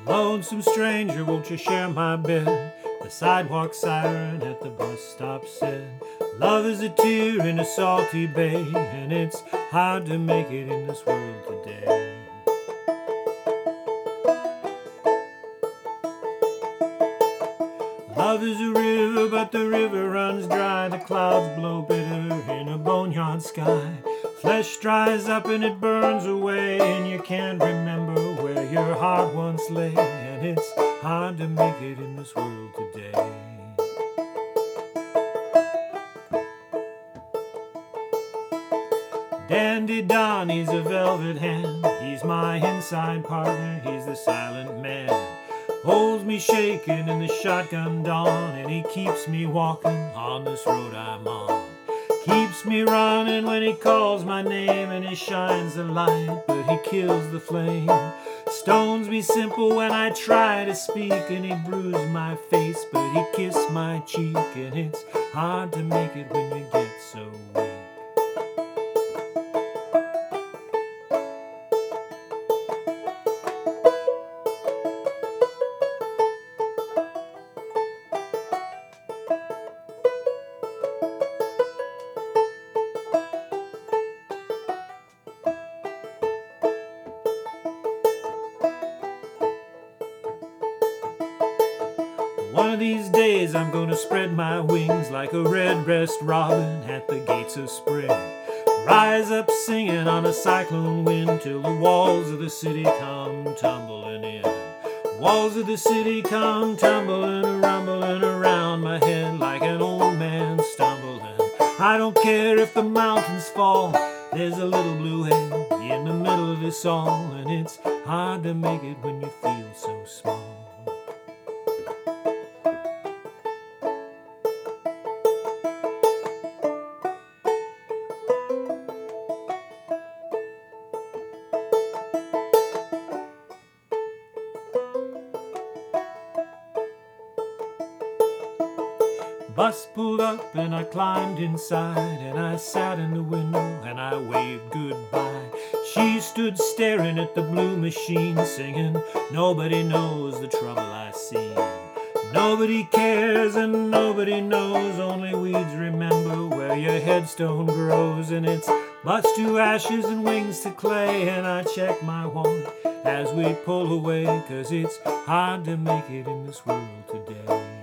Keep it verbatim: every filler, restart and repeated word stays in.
Lonesome stranger, won't you share my bed? The sidewalk siren at the bus stop said, love is a tear in a salty bay, and it's hard to make it in this world today. Love is a river, but the river runs dry. The clouds blow bitter in a boneyard sky. Flesh dries up and it burns away, and you can't remember where your heart once lay, and it's hard to make it in this world today. Dandy Don, he's a velvet hand. He's my inside partner, he's the silent man. Holds me shaking in the shotgun dawn, and he keeps me walking on this road I'm on. Keeps me running when he calls my name, and he shines the light, but he kills the flame. Stones me simple when I try to speak, and he bruised my face, but he kissed my cheek, and it's hard to make it when you get so weak. One of these days I'm gonna spread my wings like a red-breast robin at the gates of spring. Rise up singing on a cyclone wind till the walls of the city come tumbling in. Walls of the city come tumbling, rumbling around my head like an old man stumbling. I don't care if the mountains fall, there's a little blue head in the middle of this all, and it's hard to make it when you feel so small. Bus pulled up and I climbed inside, and I sat in the window and I waved goodbye. She stood staring at the blue machine, singing, nobody knows the trouble I see. Nobody cares and nobody knows, only weeds remember where your headstone grows. And it's butts to ashes and wings to clay, and I check my wallet as we pull away, 'cause it's hard to make it in this world today.